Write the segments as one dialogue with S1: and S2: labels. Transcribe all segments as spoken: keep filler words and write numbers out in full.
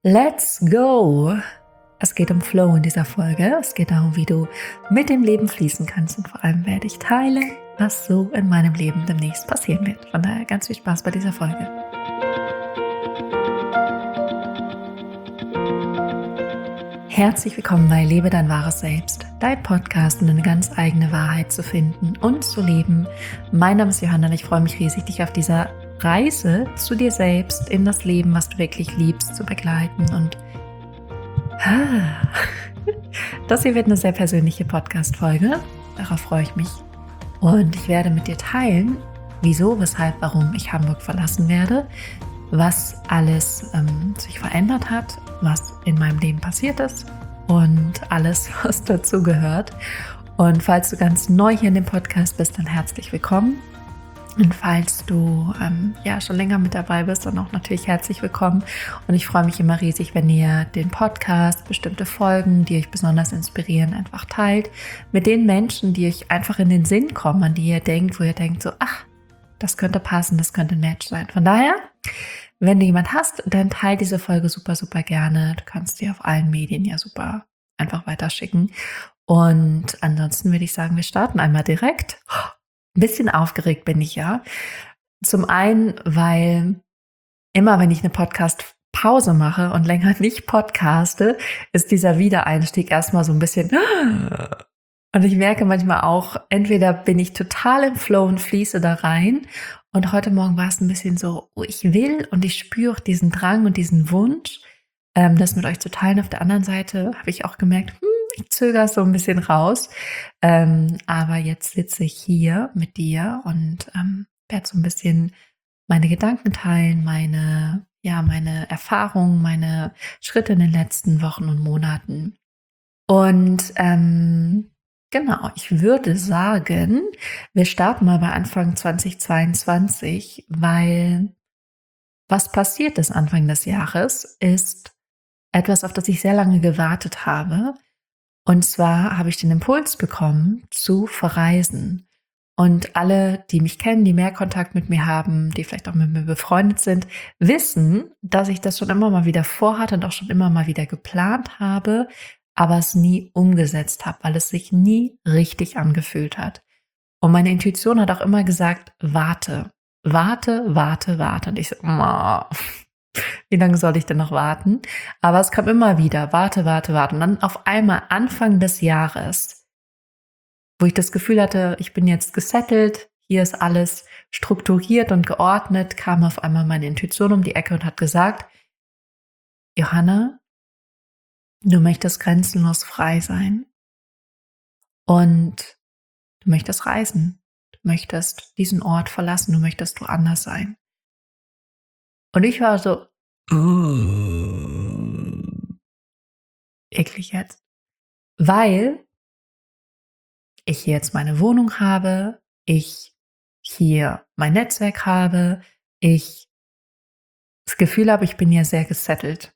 S1: Let's go! Es geht um Flow in dieser Folge. Es geht darum, wie du mit dem Leben fließen kannst und vor allem werde ich teilen, was so in meinem Leben demnächst passieren wird. Von daher ganz viel Spaß bei dieser Folge. Herzlich willkommen bei Lebe dein wahres Selbst, dein Podcast, um eine ganz eigene Wahrheit zu finden und zu leben. Mein Name ist Johanna und ich freue mich riesig, dich auf dieser Reise zu dir selbst, in das Leben, was du wirklich liebst, zu begleiten. Und das hier wird eine sehr persönliche Podcast-Folge. Darauf freue ich mich. Und ich werde mit dir teilen, wieso, weshalb, warum ich Hamburg verlassen werde, was alles ähm, sich verändert hat, was in meinem Leben passiert ist und alles, was dazu gehört. Und falls du ganz neu hier in dem Podcast bist, dann herzlich willkommen. Und falls du ähm, ja schon länger mit dabei bist, dann auch natürlich herzlich willkommen. Und ich freue mich immer riesig, wenn ihr den Podcast, bestimmte Folgen, die euch besonders inspirieren, einfach teilt mit den Menschen, die euch einfach in den Sinn kommen, an die ihr denkt, wo ihr denkt so, ach, das könnte passen, das könnte ein Match sein. Von daher, wenn du jemand hast, dann teile diese Folge super, super gerne. Du kannst die auf allen Medien ja super einfach weiterschicken. Und ansonsten würde ich sagen, wir starten einmal direkt. Ein bisschen aufgeregt bin ich ja. Zum einen, weil immer, wenn ich eine Podcast-Pause mache und länger nicht podcaste, ist dieser Wiedereinstieg erstmal so ein bisschen. Und ich merke manchmal auch, entweder bin ich total im Flow und fließe da rein. Und heute Morgen war es ein bisschen so, oh, ich will und ich spüre diesen Drang und diesen Wunsch, ähm, das mit euch zu teilen. Auf der anderen Seite habe ich auch gemerkt, hm, ich zögere so ein bisschen raus. Ähm, aber jetzt sitze ich hier mit dir und ähm, werde so ein bisschen meine Gedanken teilen, meine, ja, meine Erfahrungen, meine Schritte in den letzten Wochen und Monaten. Und ähm, genau, ich würde sagen, wir starten mal bei Anfang zweitausendzweiundzwanzig, weil was passiert ist Anfang des Jahres, ist etwas, auf das ich sehr lange gewartet habe. Und zwar habe ich den Impuls bekommen, zu verreisen. Und alle, die mich kennen, die mehr Kontakt mit mir haben, die vielleicht auch mit mir befreundet sind, wissen, dass ich das schon immer mal wieder vorhatte und auch schon immer mal wieder geplant habe, aber es nie umgesetzt habe, weil es sich nie richtig angefühlt hat. Und meine Intuition hat auch immer gesagt, warte, warte, warte, warte. Und ich so, oh, wie lange soll ich denn noch warten? Aber es kam immer wieder, warte, warte, warte. Und dann auf einmal Anfang des Jahres, wo ich das Gefühl hatte, ich bin jetzt gesettelt, hier ist alles strukturiert und geordnet, kam auf einmal meine Intuition um die Ecke und hat gesagt, Johanna, du möchtest grenzenlos frei sein und du möchtest reisen, du möchtest diesen Ort verlassen, du möchtest woanders sein. Und ich war so, eklig jetzt, weil ich hier jetzt meine Wohnung habe, ich hier mein Netzwerk habe, ich das Gefühl habe, ich bin hier sehr gesettelt.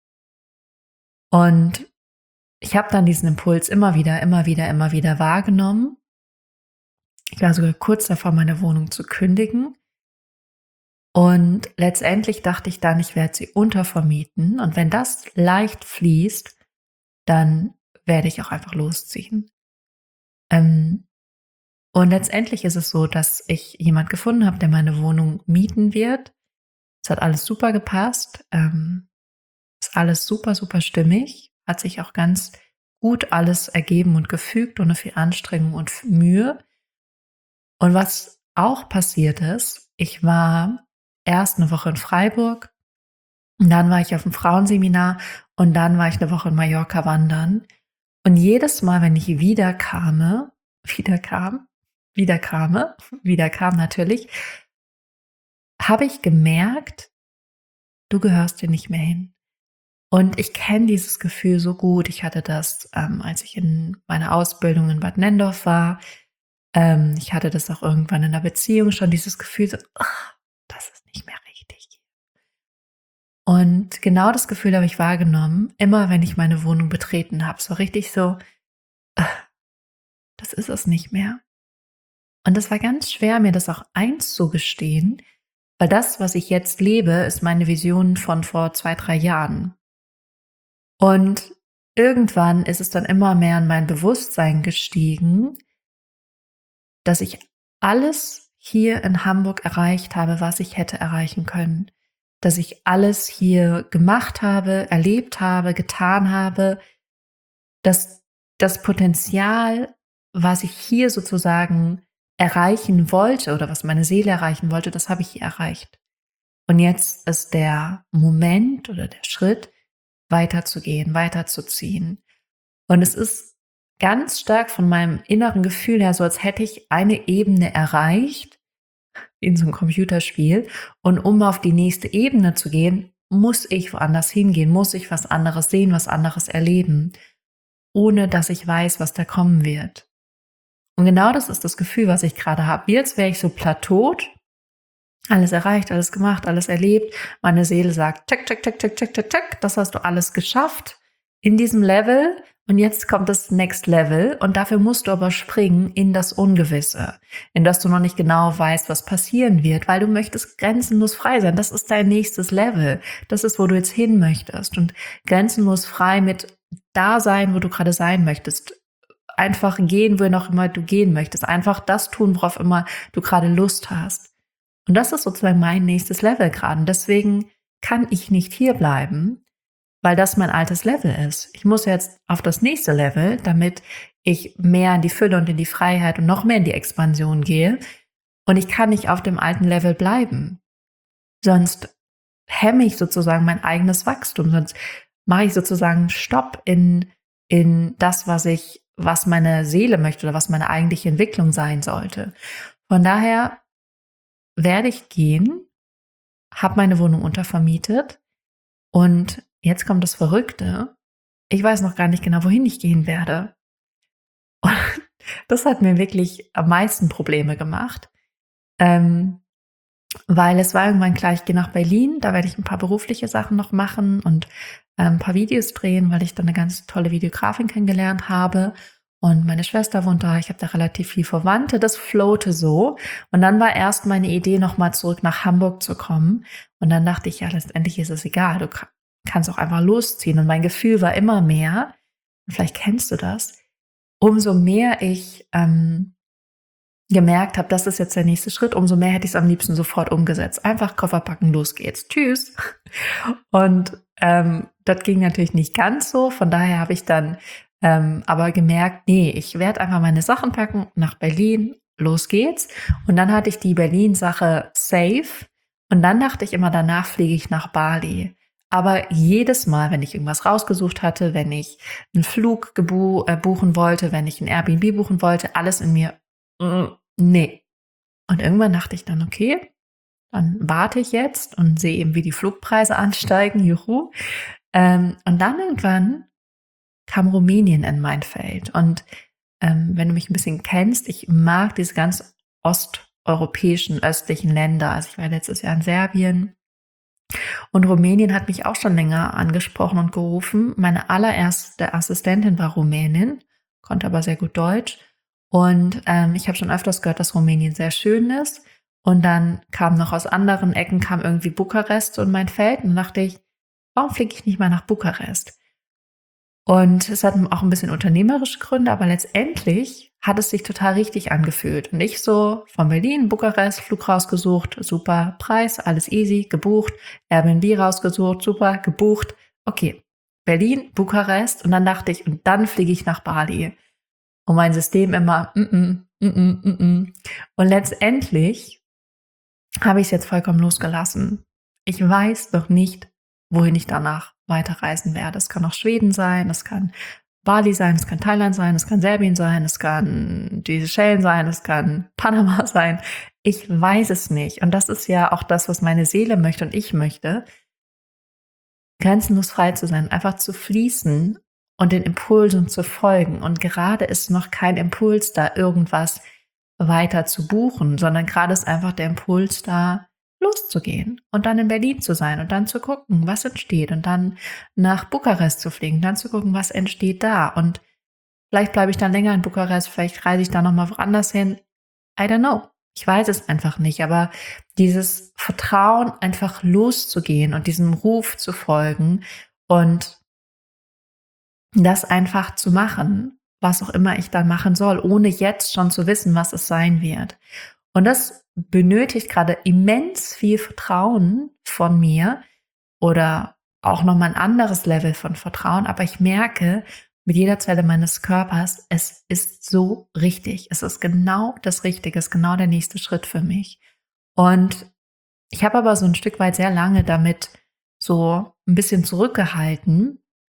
S1: Und ich habe dann diesen Impuls immer wieder, immer wieder, immer wieder wahrgenommen. Ich war sogar kurz davor, meine Wohnung zu kündigen. Und letztendlich dachte ich dann, ich werde sie untervermieten. Und wenn das leicht fließt, dann werde ich auch einfach losziehen. Ähm, und letztendlich ist es so, dass ich jemand gefunden habe, der meine Wohnung mieten wird. Es hat alles super gepasst. Ähm, ist alles super, super stimmig. Hat sich auch ganz gut alles ergeben und gefügt, ohne viel Anstrengung und Mühe. Und was auch passiert ist, ich war erst eine Woche in Freiburg, und dann war ich auf dem Frauenseminar und dann war ich eine Woche in Mallorca wandern. Und jedes Mal, wenn ich wieder kam, wieder kam, wieder kam, wieder kam natürlich, habe ich gemerkt, du gehörst hier nicht mehr hin. Und ich kenne dieses Gefühl so gut. Ich hatte das, ähm, als ich in meiner Ausbildung in Bad Nenndorf war. Ähm, ich hatte das auch irgendwann in einer Beziehung schon, dieses Gefühl, so, ach, das ist nicht mehr richtig. Und genau das Gefühl habe ich wahrgenommen, immer wenn ich meine Wohnung betreten habe. So richtig so, ach, das ist es nicht mehr. Und es war ganz schwer, mir das auch einzugestehen, weil das, was ich jetzt lebe, ist meine Vision von vor zwei, drei Jahren. Und irgendwann ist es dann immer mehr in mein Bewusstsein gestiegen, dass ich alles hier in Hamburg erreicht habe, was ich hätte erreichen können. Dass ich alles hier gemacht habe, erlebt habe, getan habe, dass das Potenzial, was ich hier sozusagen erreichen wollte oder was meine Seele erreichen wollte, das habe ich hier erreicht. Und jetzt ist der Moment oder der Schritt, weiterzugehen, weiterzuziehen. Und es ist ganz stark von meinem inneren Gefühl her so, als hätte ich eine Ebene erreicht in so einem Computerspiel. Und um auf die nächste Ebene zu gehen, muss ich woanders hingehen, muss ich was anderes sehen, was anderes erleben, ohne dass ich weiß, was da kommen wird. Und genau das ist das Gefühl, was ich gerade habe. Jetzt wäre ich so plateaut, alles erreicht, alles gemacht, alles erlebt. Meine Seele sagt, check, check, check, check, check, check, check, das hast du alles geschafft in diesem Level. Und jetzt kommt das Next Level und dafür musst du aber springen in das Ungewisse, in das du noch nicht genau weißt, was passieren wird, weil du möchtest grenzenlos frei sein. Das ist dein nächstes Level. Das ist, wo du jetzt hin möchtest. Und grenzenlos frei mit da sein, wo du gerade sein möchtest. Einfach gehen, wo noch immer du gehen möchtest. Einfach das tun, worauf immer du gerade Lust hast. Und das ist sozusagen mein nächstes Level gerade. Und deswegen kann ich nicht hier bleiben, weil das mein altes Level ist. Ich muss jetzt auf das nächste Level, damit ich mehr in die Fülle und in die Freiheit und noch mehr in die Expansion gehe. Und ich kann nicht auf dem alten Level bleiben. Sonst hemme ich sozusagen mein eigenes Wachstum. Sonst mache ich sozusagen Stopp in, in das, was ich, was meine Seele möchte oder was meine eigentliche Entwicklung sein sollte. Von daher werde ich gehen, habe meine Wohnung untervermietet und jetzt kommt das Verrückte. Ich weiß noch gar nicht genau, wohin ich gehen werde. Und das hat mir wirklich am meisten Probleme gemacht, ähm, weil es war irgendwann klar, ich gehe nach Berlin, da werde ich ein paar berufliche Sachen noch machen und äh, ein paar Videos drehen, weil ich dann eine ganz tolle Videografin kennengelernt habe. Und meine Schwester wohnt da, ich habe da relativ viel Verwandte, das flowte so. Und dann war erst meine Idee, nochmal zurück nach Hamburg zu kommen. Und dann dachte ich, ja, letztendlich ist es egal, du kannst auch einfach losziehen. Und mein Gefühl war immer mehr, vielleicht kennst du das, umso mehr ich ähm, gemerkt habe, das ist jetzt der nächste Schritt, umso mehr hätte ich es am liebsten sofort umgesetzt. Einfach Koffer packen, los geht's. Tschüss. Und ähm, das ging natürlich nicht ganz so. Von daher habe ich dann ähm, aber gemerkt, nee, ich werde einfach meine Sachen packen, nach Berlin, los geht's. Und dann hatte ich die Berlin-Sache safe. Und dann dachte ich immer, danach fliege ich nach Bali. Aber jedes Mal, wenn ich irgendwas rausgesucht hatte, wenn ich einen Flug gebu- äh, buchen wollte, wenn ich ein Airbnb buchen wollte, alles in mir, mm, nee. Und irgendwann dachte ich dann, okay, dann warte ich jetzt und sehe eben, wie die Flugpreise ansteigen, juhu. Ähm, und dann irgendwann kam Rumänien in mein Feld. Und ähm, wenn du mich ein bisschen kennst, ich mag diese ganz osteuropäischen, östlichen Länder. Also ich war letztes Jahr in Serbien. Und Rumänien hat mich auch schon länger angesprochen und gerufen. Meine allererste Assistentin war Rumänin, konnte aber sehr gut Deutsch. Und ähm, ich habe schon öfters gehört, dass Rumänien sehr schön ist. Und dann kam noch aus anderen Ecken, kam irgendwie Bukarest in mein Feld. Und dann dachte ich, warum fliege ich nicht mal nach Bukarest? Und es hat auch ein bisschen unternehmerische Gründe, aber letztendlich hat es sich total richtig angefühlt. Und ich so von Berlin, Bukarest, Flug rausgesucht, super Preis, alles easy, gebucht, Airbnb rausgesucht, super, gebucht. Okay, Berlin, Bukarest und dann dachte ich, und dann fliege ich nach Bali. Und mein System immer, mm -mm, mm -mm, mm -mm. Und letztendlich habe ich es jetzt vollkommen losgelassen. Ich weiß noch nicht, wohin ich danach weiterreisen werde. Es kann auch Schweden sein, es kann Bali sein, es kann Thailand sein, es kann Serbien sein, es kann die Seychellen sein, es kann Panama sein. Ich weiß es nicht. Und das ist ja auch das, was meine Seele möchte und ich möchte. Grenzenlos frei zu sein, einfach zu fließen und den Impulsen zu folgen. Und gerade ist noch kein Impuls da, irgendwas weiter zu buchen, sondern gerade ist einfach der Impuls da, loszugehen und dann in Berlin zu sein und dann zu gucken, was entsteht und dann nach Bukarest zu fliegen, dann zu gucken, was entsteht da und vielleicht bleibe ich dann länger in Bukarest, vielleicht reise ich da nochmal woanders hin. I don't know. Ich weiß es einfach nicht, aber dieses Vertrauen, einfach loszugehen und diesem Ruf zu folgen und das einfach zu machen, was auch immer ich dann machen soll, ohne jetzt schon zu wissen, was es sein wird. Und das benötigt gerade immens viel Vertrauen von mir oder auch nochmal ein anderes Level von Vertrauen. Aber ich merke mit jeder Zelle meines Körpers, es ist so richtig. Es ist genau das Richtige, es ist genau der nächste Schritt für mich. Und ich habe aber so ein Stück weit sehr lange damit so ein bisschen zurückgehalten,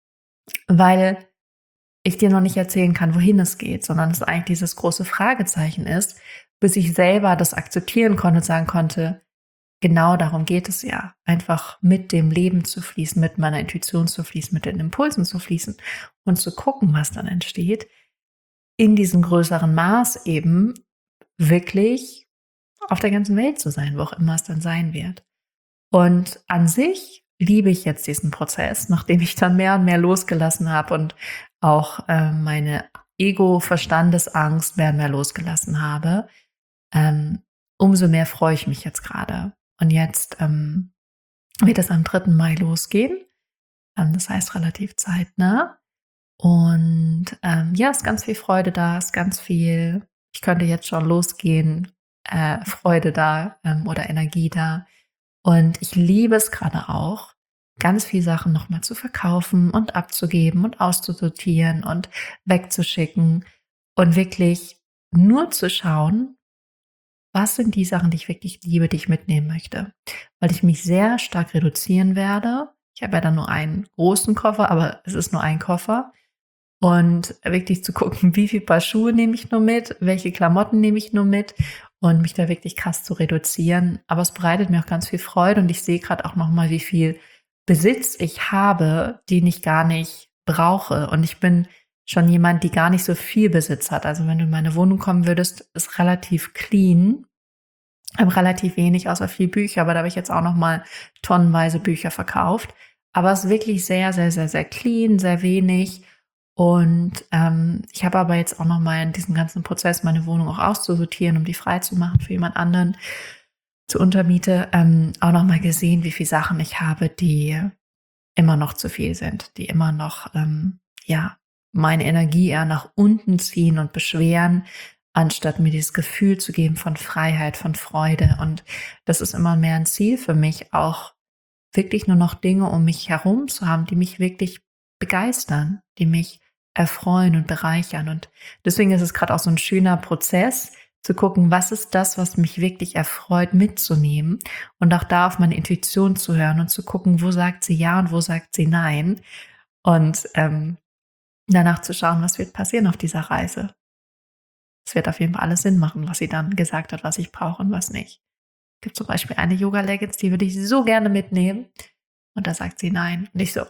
S1: weil ich dir noch nicht erzählen kann, wohin es geht, sondern es eigentlich dieses große Fragezeichen ist, bis ich selber das akzeptieren konnte und sagen konnte, genau darum geht es ja, einfach mit dem Leben zu fließen, mit meiner Intuition zu fließen, mit den Impulsen zu fließen und zu gucken, was dann entsteht, in diesem größeren Maß eben wirklich auf der ganzen Welt zu sein, wo auch immer es dann sein wird. Und an sich liebe ich jetzt diesen Prozess, nachdem ich dann mehr und mehr losgelassen habe und auch äh, meine Ego-Verstandesangst mehr und mehr losgelassen habe. Ähm, umso mehr freue ich mich jetzt gerade. Und jetzt ähm, wird es am dritten Mai losgehen. Ähm, das heißt relativ zeitnah. Und ähm, ja, ist ganz viel Freude da, ist ganz viel, ich könnte jetzt schon losgehen, äh, Freude da ähm, oder Energie da. Und ich liebe es gerade auch, ganz viele Sachen nochmal zu verkaufen und abzugeben und auszusortieren und wegzuschicken und wirklich nur zu schauen, was sind die Sachen, die ich wirklich liebe, die ich mitnehmen möchte. Weil ich mich sehr stark reduzieren werde. Ich habe ja dann nur einen großen Koffer, aber es ist nur ein Koffer. Und wirklich zu gucken, wie viel Paar Schuhe nehme ich nur mit, welche Klamotten nehme ich nur mit und mich da wirklich krass zu reduzieren. Aber es bereitet mir auch ganz viel Freude und ich sehe gerade auch nochmal, wie viel Besitz ich habe, den ich gar nicht brauche. Und ich bin schon jemand, die gar nicht so viel Besitz hat. Also wenn du in meine Wohnung kommen würdest, ist relativ clean. Ich habe relativ wenig, außer viel Bücher, aber da habe ich jetzt auch nochmal tonnenweise Bücher verkauft. Aber es ist wirklich sehr, sehr, sehr, sehr clean, sehr wenig. Und ähm, ich habe aber jetzt auch nochmal in diesem ganzen Prozess, meine Wohnung auch auszusortieren, um die frei zu machen für jemand anderen zur Untermiete, ähm, auch nochmal gesehen, wie viele Sachen ich habe, die immer noch zu viel sind, die immer noch ähm, ja meine Energie eher nach unten ziehen und beschweren, anstatt mir dieses Gefühl zu geben von Freiheit, von Freude. Und das ist immer mehr ein Ziel für mich, auch wirklich nur noch Dinge um mich herum zu haben, die mich wirklich begeistern, die mich erfreuen und bereichern. Und deswegen ist es gerade auch so ein schöner Prozess, zu gucken, was ist das, was mich wirklich erfreut, mitzunehmen und auch da auf meine Intuition zu hören und zu gucken, wo sagt sie ja und wo sagt sie nein und ähm, danach zu schauen, was wird passieren auf dieser Reise. Es wird auf jeden Fall alles Sinn machen, was sie dann gesagt hat, was ich brauche und was nicht. Es gibt zum Beispiel eine Yoga-Leggings, die würde ich so gerne mitnehmen und da sagt sie nein und ich so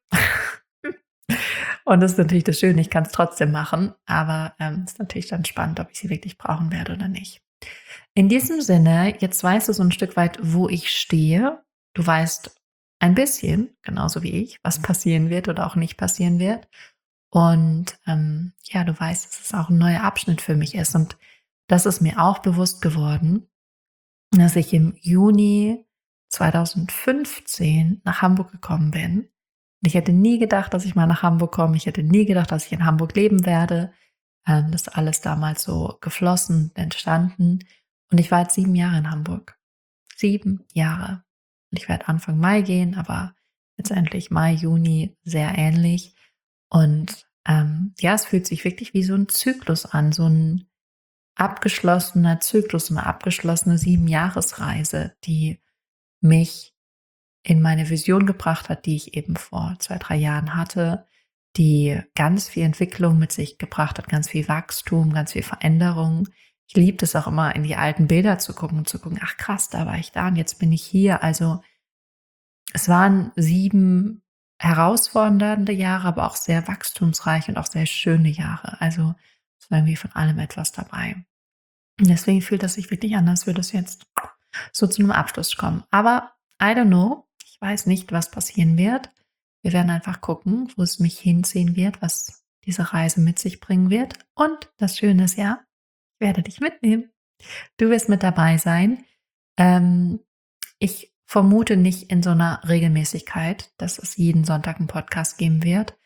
S1: und das ist natürlich das Schöne, ich kann es trotzdem machen, aber es ähm, ist natürlich dann spannend, ob ich sie wirklich brauchen werde oder nicht. In diesem Sinne, jetzt weißt du so ein Stück weit, wo ich stehe. Du weißt ein bisschen, genauso wie ich, was passieren wird oder auch nicht passieren wird. Und ähm, ja, du weißt, dass es auch ein neuer Abschnitt für mich ist. Und das ist mir auch bewusst geworden, dass ich im Juni zweitausendfünfzehn nach Hamburg gekommen bin. Und ich hätte nie gedacht, dass ich mal nach Hamburg komme. Ich hätte nie gedacht, dass ich in Hamburg leben werde. Ähm, das ist alles damals so geflossen, entstanden. Und ich war jetzt sieben Jahre in Hamburg. Sieben Jahre. Und ich werde Anfang Mai gehen, aber letztendlich Mai, Juni sehr ähnlich. Und ähm, ja, es fühlt sich wirklich wie so ein Zyklus an, so ein abgeschlossener Zyklus, eine abgeschlossene Sieben-Jahres-Reise, die mich in meine Vision gebracht hat, die ich eben vor zwei, drei Jahren hatte, die ganz viel Entwicklung mit sich gebracht hat, ganz viel Wachstum, ganz viel Veränderung. Ich liebe es auch immer, in die alten Bilder zu gucken und zu gucken, ach krass, da war ich da und jetzt bin ich hier. Also es waren sieben herausfordernde Jahre, aber auch sehr wachstumsreiche und auch sehr schöne Jahre. Also es war irgendwie von allem etwas dabei. Und deswegen fühlt es sich wirklich an, als würde es jetzt so zu einem Abschluss kommen. Aber I don't know. Ich weiß nicht, was passieren wird. Wir werden einfach gucken, wo es mich hinziehen wird, was diese Reise mit sich bringen wird. Und das Schöne ist ja, ich werde dich mitnehmen. Du wirst mit dabei sein. Ähm, ich vermute nicht in so einer Regelmäßigkeit, dass es jeden Sonntag einen Podcast geben wird,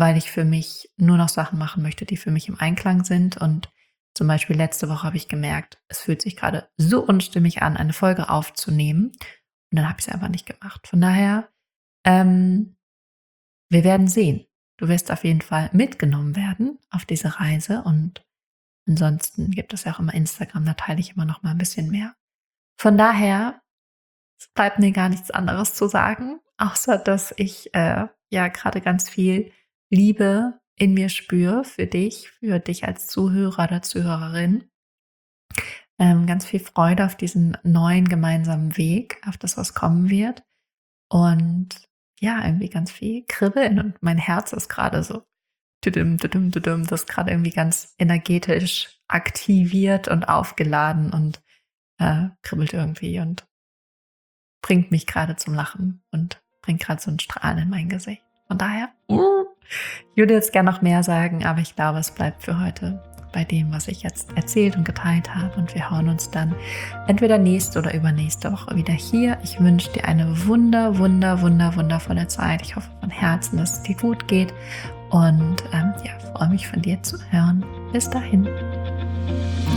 S1: weil ich für mich nur noch Sachen machen möchte, die für mich im Einklang sind. Und zum Beispiel letzte Woche habe ich gemerkt, es fühlt sich gerade so unstimmig an, eine Folge aufzunehmen. Und dann habe ich es einfach nicht gemacht. Von daher, ähm, wir werden sehen. Du wirst auf jeden Fall mitgenommen werden auf diese Reise. Und ansonsten gibt es ja auch immer Instagram, da teile ich immer noch mal ein bisschen mehr. Von daher, es bleibt mir gar nichts anderes zu sagen, außer dass ich äh, ja gerade ganz viel Liebe in mir spüre für dich, für dich als Zuhörer oder Zuhörerin. Ähm, ganz viel Freude auf diesen neuen gemeinsamen Weg, auf das, was kommen wird. Und ja, irgendwie ganz viel Kribbeln. Und mein Herz ist gerade so, tudum, tudum, tudum, das ist gerade irgendwie ganz energetisch aktiviert und aufgeladen und äh, kribbelt irgendwie und bringt mich gerade zum Lachen und bringt gerade so ein Strahlen in mein Gesicht. Von daher, uh, ich würde jetzt gerne noch mehr sagen, aber ich glaube, es bleibt für heute bei dem, was ich jetzt erzählt und geteilt habe. Und wir hören uns dann entweder nächste oder übernächste Woche wieder hier. Ich wünsche dir eine wunder, wunder, wunder, wundervolle Zeit. Ich hoffe von Herzen, dass es dir gut geht. Und ähm, ja, freue mich von dir zu hören. Bis dahin.